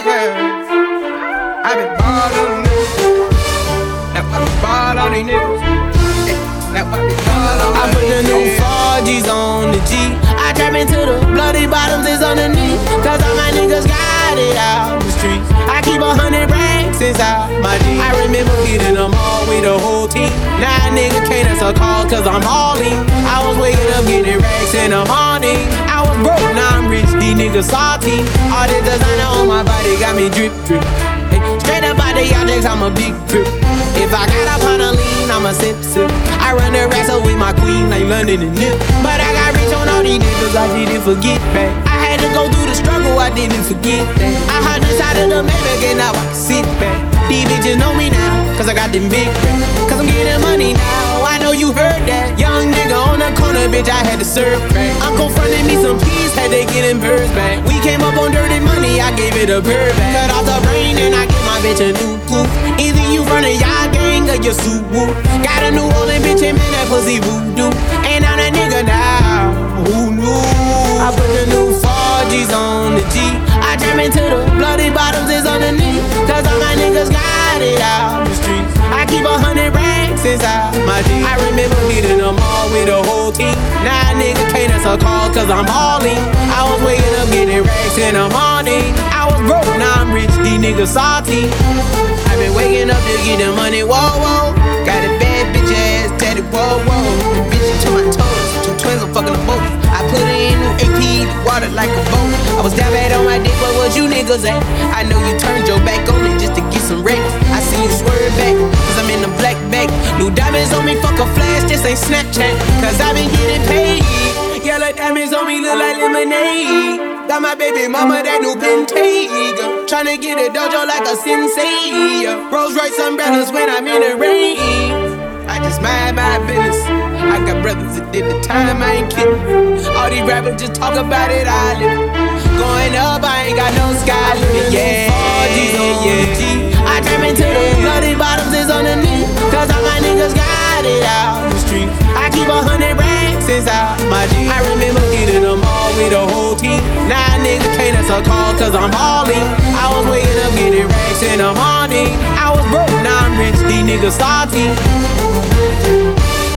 I been ball on niggas. Now I been ball on these niggas. Now I been ball on. I put the new 4Gs on the G. I trap into the bloody bottoms is underneath. Cause all my niggas got it out the streets. I keep 100 racks inside my G. I remember hitting them all with the whole team. Now a nigga can't answer calls cause I'm hauling. I was waking up getting racks in the morning. I was broke, now I'm rich, these niggas salty. All this designer on my body got me drip drip. Hey, straight up out the objects, I'm a big trip. If I got up on a lean, I'm a sip sip. I run the racks up with my queen like London and Nip. But I got rich on all these niggas, I didn't forget that. I had to go through the struggle, I didn't forget that. I hopped inside of the Maybach and now I can sit back. These bitches know me now, cause I got them big racks. Cause I'm getting money now, I know you heard that. Young nigga on the corner, bitch, I had to serve crack. I'm confronting me some peas, had to get them birds back. We came up on dirty money, I gave it a bird back. Cut off the brain and I give my bitch a new coupe. Either you run a y'all gang or you suit woo. Got a New Orleans bitch and man, that pussy voodoo. Ain't on a nigga now, who knew? I put the new 4Gs on the G. I jam into the bloody bottoms is underneath. Cause all my niggas got it out the streets. I keep 100 racks inside my G. I remember hitting them all with the whole team. Now a nigga can't answer calls cause I'm hauling. I was waking up getting racks in the morning. I was broke, now I'm rich, these niggas salty. I been waking up to get the money, whoa, whoa. Got a bad bitch ass tatted, whoa, whoa. Bitch to my toes, two twins, I'm fucking them both. I put her in new AP, the water like a boat. I was down bad on my dick, but what you niggas at? I know you turned your back on me just to get some racks. I see you swerve back, cause I'm in the black bag. New diamonds on me, fuck a flash, this ain't Snapchat. Cause I been getting paid. Yellow diamonds on me look like lemonade. Got my baby mama that new Bentayga. Tryna get a dojo like a sensei. Rolls Royce umbrellas when I'm in the rain. I just mind my business. I got brothers that did the time, I ain't kidding. All these rappers just talk about it, I live it. Going up, I ain't got no sky limit. Yeah, yeah. I trap into the bloody bottoms is underneath. Cause all my niggas got it out the streets. I keep 100 racks inside my G. I remember hitting them all with the whole team. Now a nigga can't answer calls cause I'm hauling. I was waking up getting racks in the morning. I was broke, now I'm rich, these niggas salty.